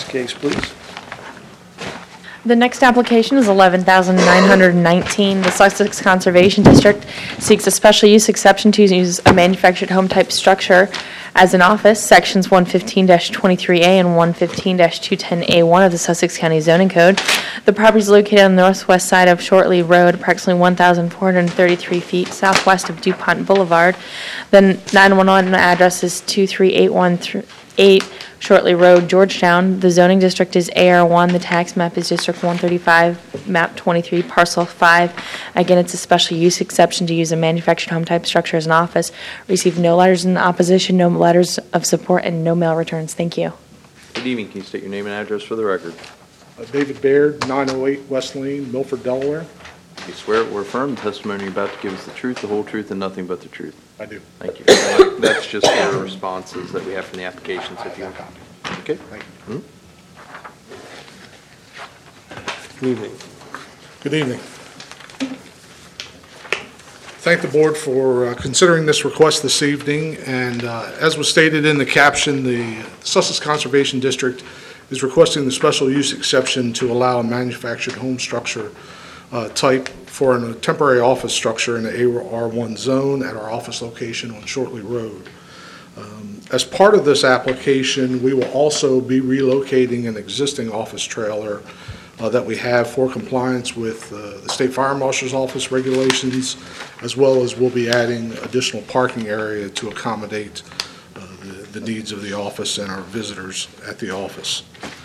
case, please. The next application is 11,919. The Sussex Conservation District seeks a special use exception to use a manufactured home type structure as an office. Sections 115-23A and 115-210A1 of the Sussex County Zoning Code. The property is located on the northwest side of Shortley Road, approximately 1,433 feet southwest of DuPont Boulevard. The 911 address is 23818 Shortley Road, Georgetown. The zoning district is AR1. The tax map is District 135, map 23, parcel 5. Again, it's a special use exception to use a manufactured home type structure as an office. Received no letters in opposition, no letters of support, and no mail returns. Thank you. Good evening. Can you state your name and address for the record? David Baird, 908 West Lane, Milford, Delaware. You swear or affirm the testimony you're about to give us the truth, the whole truth, and nothing but the truth? I do. Thank you. That's just the responses that we have from the applications. If you okay. Thank you. Good evening. Good evening. Thank the board for considering this request this evening. And as was stated in the caption, the Sussex Conservation District is requesting the special use exception to allow a manufactured home structure type for a temporary office structure in the AR1 zone at our office location on Shortley Road. As part of this application, we will also be relocating an existing office trailer that we have for compliance with the State Fire Marshal's Office regulations, as well as we'll be adding additional parking area to accommodate the needs of the office and our visitors at the office.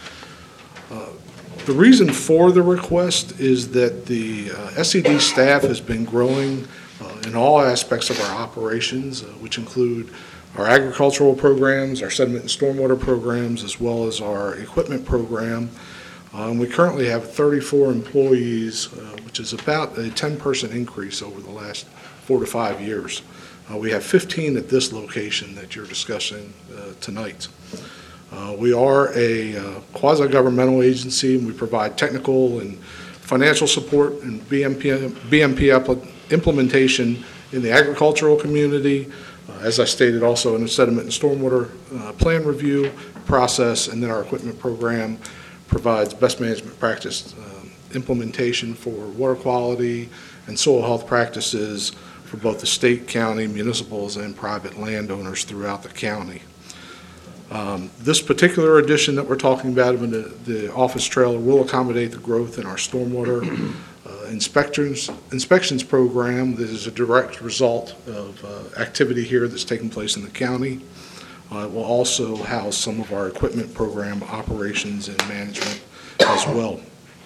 The reason for the request is that the SCD staff has been growing in all aspects of our operations, which include our agricultural programs, our sediment and stormwater programs, as well as our equipment program. We currently have 34 employees, which is about a 10% increase over the last 4 to 5 years. We have 15 at this location that you're discussing tonight. We are a quasi-governmental agency, and we provide technical and financial support and BMP implementation in the agricultural community, as I stated also in the sediment and stormwater plan review process, and then our equipment program provides best management practice implementation for water quality and soil health practices for both the state, county, municipals, and private landowners throughout the county. This particular addition that we're talking about in the office trailer will accommodate the growth in our stormwater inspections program. This is a direct result of activity here that's taking place in the county. It will also house some of our equipment program operations and management as well.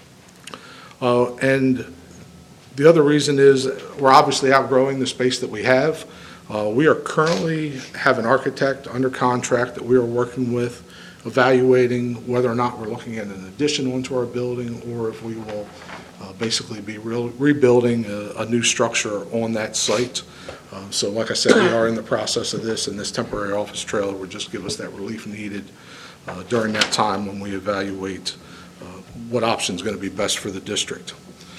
And the other reason is we're obviously outgrowing the space that we have. We are currently have an architect under contract that we are working with, evaluating whether or not we're looking at an addition onto our building, or if we will basically be rebuilding a new structure on that site. So like I said, we are in the process of this, and this temporary office trailer would just give us that relief needed during that time when we evaluate what option is going to be best for the district.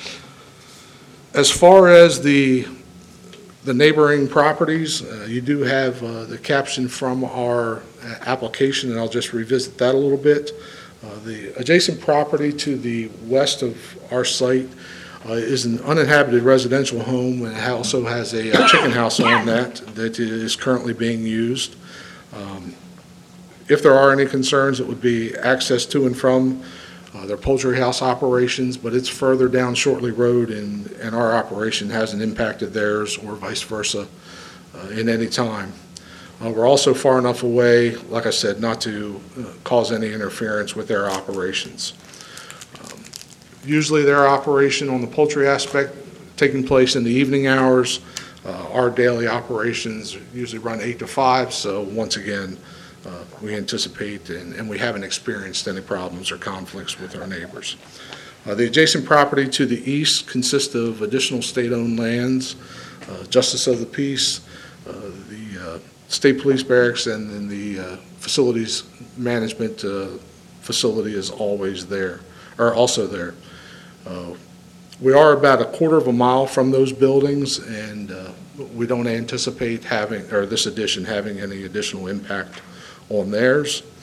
As far as the neighboring properties, you do have the caption from our application, and I'll just revisit that a little bit. The adjacent property to the west of our site is an uninhabited residential home, and it also has a chicken house on that is currently being used. If there are any concerns, it would be access to and from their poultry house operations, but it's further down Shortley Road, and our operation hasn't impacted theirs or vice versa in any time. We're also far enough away, like I said, not to cause any interference with their operations. Usually their operation on the poultry aspect taking place in the evening hours. Our daily operations usually run 8 to 5, so once again, we anticipate and we haven't experienced any problems or conflicts with our neighbors. The adjacent property to the east consists of additional state-owned lands, Justice of the Peace, the State Police Barracks, and then the facilities management facility is always there, or also there. We are about a quarter of a mile from those buildings, and we don't anticipate having, or this addition having any additional impact on theirs.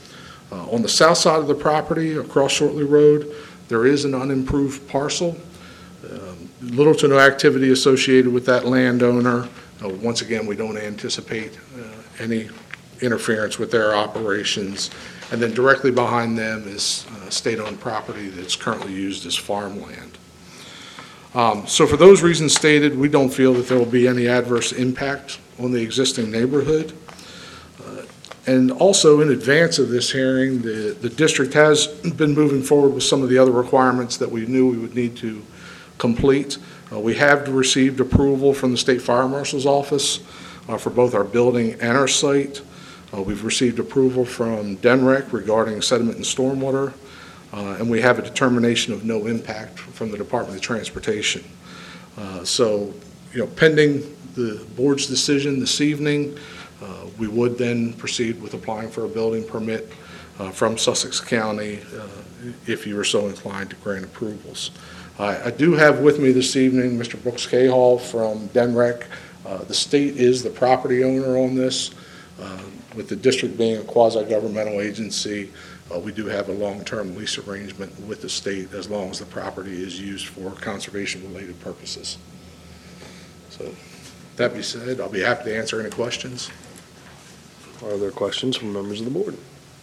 On the south side of the property, across Shortley Road, there is an unimproved parcel. Little to no activity associated with that landowner. Once again, we don't anticipate any interference with their operations. And then directly behind them is state-owned property that's currently used as farmland. So for those reasons stated, we don't feel that there will be any adverse impact on the existing neighborhood. And also, in advance of this hearing, the district has been moving forward with some of the other requirements that we knew we would need to complete. We have received approval from the State Fire Marshal's Office for both our building and our site. We've received approval from DENREC regarding sediment and stormwater, and we have a determination of no impact from the Department of Transportation. So, pending the board's decision this evening, we would then proceed with applying for a building permit from Sussex County if you were so inclined to grant approvals. I do have with me this evening Mr. Brooks Cahall from DENREC. The state is the property owner on this. With the district being a quasi-governmental agency, we do have a long-term lease arrangement with the state as long as the property is used for conservation-related purposes. So, that being said, I'll be happy to answer any questions. Are there questions from members of the board?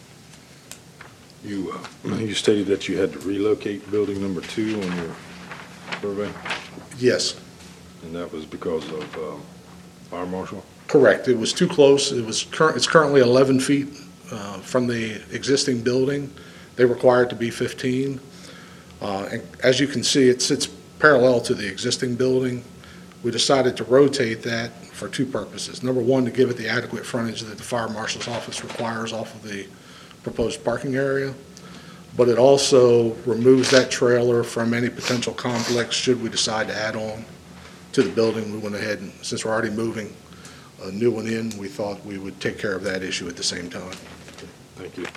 You stated that you had to relocate building number 2 on your survey, Yes, and that was because of fire marshal? correct. It was too close. It's currently 11 feet from the existing building. They require it to be 15. And as you can see, it sits parallel to the existing building. We decided to rotate that for 2 purposes. Number 1, to give it the adequate frontage that the fire marshal's office requires off of the proposed parking area, but it also removes that trailer from any potential conflicts should we decide to add on to the building. We went ahead and, since we're already moving a new one in, we thought we would take care of that issue at the same time. Thank you.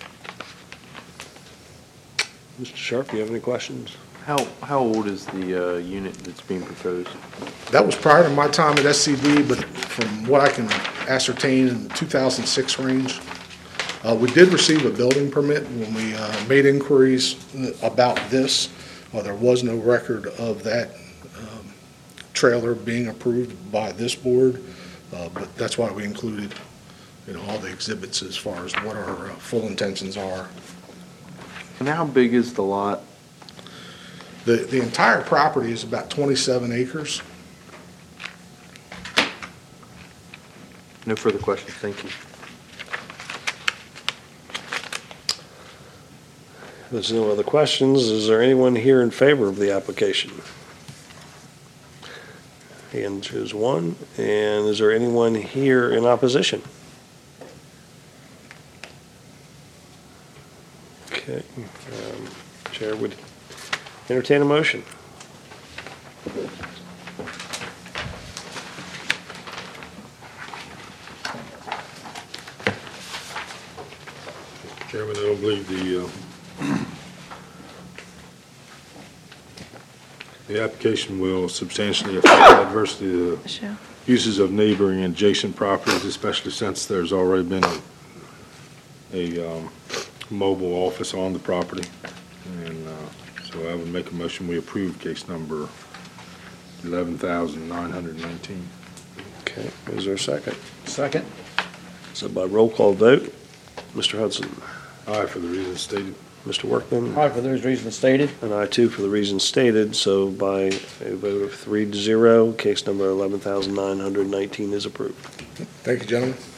Mr. Sharp, you have any questions? How old is the unit that's being proposed? That was prior to my time at SCD, but from what I can ascertain, in the 2006 range. We did receive a building permit when we made inquiries about this. There was no record of that trailer being approved by this board, but that's why we included, all the exhibits as far as what our full intentions are. And how big is the lot? The entire property is about 27 acres. No further questions, thank you. If there's no other questions, is there anyone here in favor of the application? Hand is 1. And is there anyone here in opposition? Okay. Chair would entertain a motion. Chairman, I don't believe the application will substantially affect adversely the Michelle? uses of neighboring and adjacent properties, especially since there's already been a mobile office on the property. And so I would make a motion, we approve case number 11,919. Okay. Is there a second? Second. So by roll call vote, Mr. Hudson, Aye, for the reasons stated. Mr. Workman, Aye, for those reasons stated. and I too for the reasons stated. So by a vote of 3-0, case number 11,919 is approved. Thank you, gentlemen.